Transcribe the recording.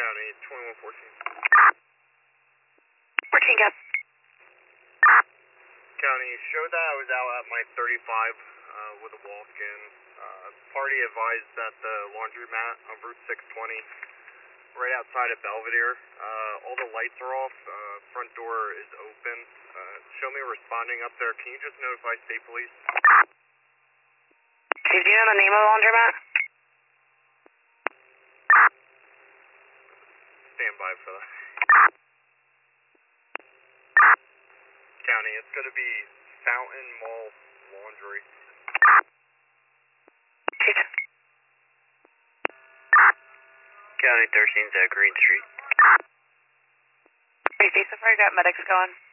County 2114. 14 Cap. County, showed that I was out at my 35 with a walk-in. Party advised that the laundromat on Route 620, right outside of Belvedere, all the lights are off, front door is open. Show me responding up there. Can you just notify state police? Do you know the name of the laundromat? Stand by for that. County, it's going to be Fountain Mall Laundry. County 13's at Green Street. Hey, so far you got medics going?